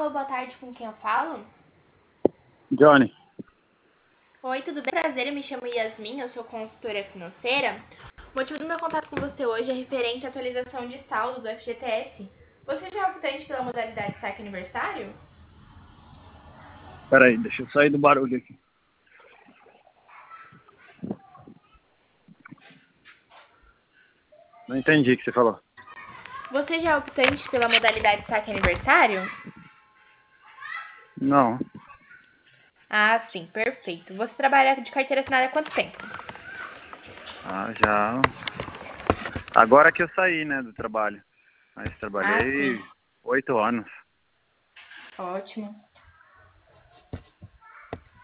Alô, boa tarde, com quem eu falo? Johnny, Oi, tudo bem? Prazer, eu me chamo Yasmin, eu sou consultora financeira. O motivo do meu contato com você hoje é referente à atualização de saldo do FGTS. Você já é optante pela modalidade saque aniversário? peraí, deixa eu sair do barulho aqui. Não entendi o que você falou. Você já é optante pela modalidade saque aniversário? Não, Ah, sim, perfeito. Você trabalha de carteira assinada há quanto tempo? já. Agora que eu saí, né, do trabalho. Mas Ah, sim, trabalhei 8 anos. ótimo.